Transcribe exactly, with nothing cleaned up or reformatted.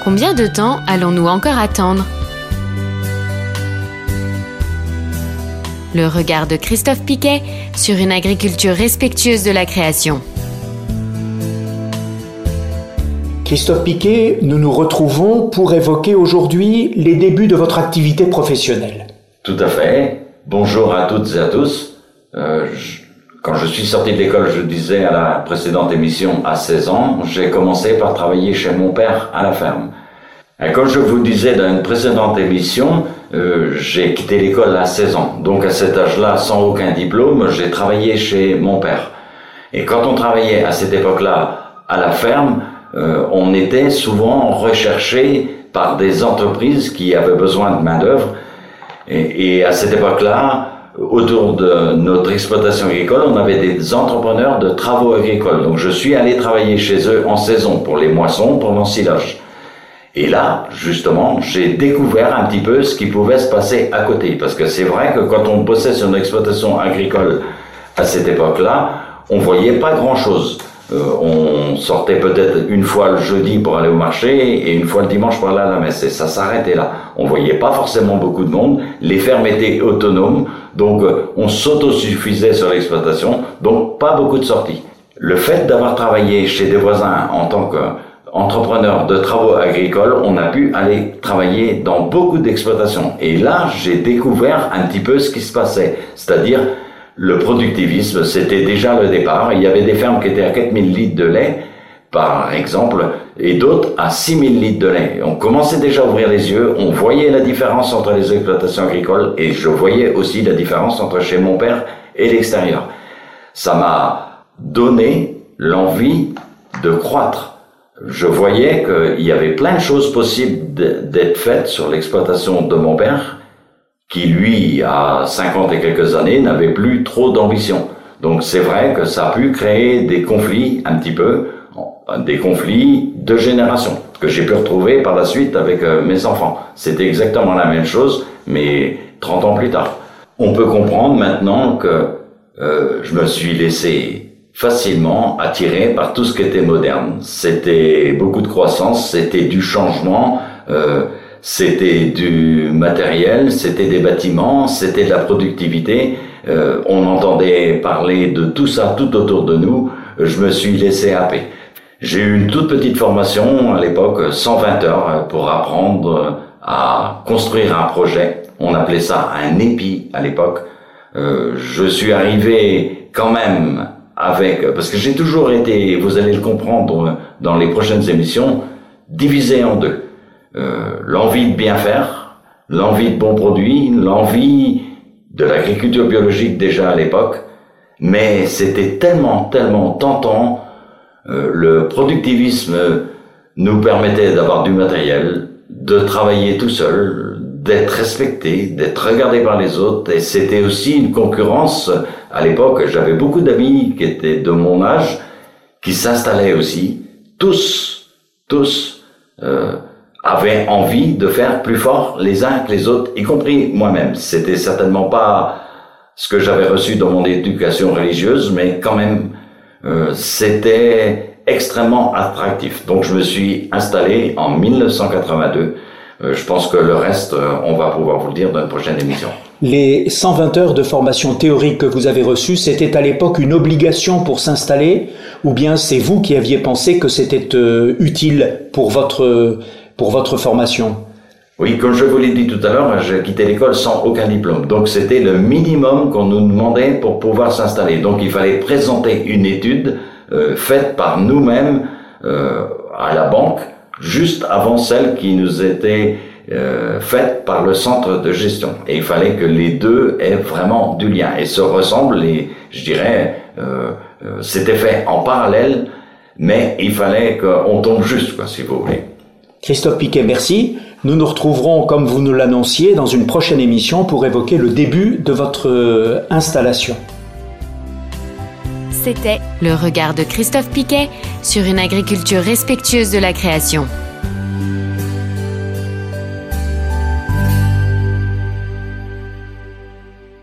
Combien de temps allons-nous encore attendre ? Le regard de Christophe Piquet sur une agriculture respectueuse de la création. Christophe Piquet, nous nous retrouvons pour évoquer aujourd'hui les débuts de votre activité professionnelle. Tout à fait. Bonjour à toutes et à tous. Euh, je, quand je suis sorti de l'école, je disais à la précédente émission, à seize ans, j'ai commencé par travailler chez mon père à la ferme. Et comme je vous disais dans une précédente émission, euh, j'ai quitté l'école à seize ans. Donc à cet âge-là, sans aucun diplôme, j'ai travaillé chez mon père. Et quand on travaillait à cette époque-là à la ferme, euh, on était souvent recherché par des entreprises qui avaient besoin de main-d'œuvre. Et, et à cette époque-là, autour de notre exploitation agricole, on avait des entrepreneurs de travaux agricoles. Donc je suis allé travailler chez eux en saison pour les moissons, pour l'ensilage. Et là, justement, j'ai découvert un petit peu ce qui pouvait se passer à côté. Parce que c'est vrai que quand on bossait sur une exploitation agricole à cette époque-là, on voyait pas grand-chose. Euh, on sortait peut-être une fois le jeudi pour aller au marché et une fois le dimanche pour aller à la messe. Et ça s'arrêtait là. On voyait pas forcément beaucoup de monde. Les fermes étaient autonomes. Donc, euh, on s'autosuffisait sur l'exploitation. Donc, pas beaucoup de sorties. Le fait d'avoir travaillé chez des voisins en tant qu'entrepreneur de travaux agricoles, on a pu aller travailler dans beaucoup d'exploitations. Et là, j'ai découvert un petit peu ce qui se passait. C'est-à-dire, le productivisme, c'était déjà le départ. Il y avait des fermes qui étaient à quatre mille litres de lait, par exemple, et d'autres à six mille litres de lait. On commençait déjà à ouvrir les yeux, on voyait la différence entre les exploitations agricoles, et je voyais aussi la différence entre chez mon père et l'extérieur. Ça m'a donné l'envie de croître. Je voyais qu'il y avait plein de choses possibles d'être faites sur l'exploitation de mon père, qui lui, à cinquante et quelques années, n'avait plus trop d'ambition. Donc c'est vrai que ça a pu créer des conflits un petit peu, des conflits de génération, que j'ai pu retrouver par la suite avec euh, mes enfants. C'était exactement la même chose, mais trente ans plus tard. On peut comprendre maintenant que euh, je me suis laissé facilement attiré par tout ce qui était moderne. C'était beaucoup de croissance, c'était du changement, euh, c'était du matériel, c'était des bâtiments, c'était de la productivité. Euh, on entendait parler de tout ça tout autour de nous. Je me suis laissé happer. J'ai eu une toute petite formation à l'époque, cent vingt heures, pour apprendre à construire un projet. On appelait ça un épi à l'époque. Euh, je suis arrivé quand même avec, parce que j'ai toujours été, vous allez le comprendre dans les prochaines émissions, divisé en deux. Euh, l'envie de bien faire, l'envie de bons produits, l'envie de l'agriculture biologique déjà à l'époque, mais c'était tellement, tellement tentant. Euh, le productivisme nous permettait d'avoir du matériel, de travailler tout seul, d'être respecté, d'être regardé par les autres, et c'était aussi une concurrence. À l'époque, j'avais beaucoup d'amis qui étaient de mon âge, qui s'installaient aussi, tous, tous, euh, avaient envie de faire plus fort les uns que les autres, y compris moi-même. C'était certainement pas ce que j'avais reçu dans mon éducation religieuse, mais quand même, euh, c'était extrêmement attractif. Donc je me suis installé en mille neuf cent quatre-vingt-deux. Euh, je pense que le reste, euh, on va pouvoir vous le dire dans une prochaine émission. Les cent vingt heures de formation théorique que vous avez reçues, c'était à l'époque une obligation pour s'installer, ou bien c'est vous qui aviez pensé que c'était euh, utile pour votre, pour votre formation ? Oui, comme je vous l'ai dit tout à l'heure, j'ai quitté l'école sans aucun diplôme. Donc c'était le minimum qu'on nous demandait pour pouvoir s'installer. Donc il fallait présenter une étude euh, faite par nous-mêmes euh, à la banque, juste avant celle qui nous était euh, faite par le centre de gestion. Et il fallait que les deux aient vraiment du lien et se ressemblent. Et je dirais, euh, euh, c'était fait en parallèle, mais il fallait qu'on tombe juste, quoi, si vous voulez. Christophe Piquet, merci. Nous nous retrouverons, comme vous nous l'annonciez, dans une prochaine émission pour évoquer le début de votre installation. C'était le regard de Christophe Piquet sur une agriculture respectueuse de la création.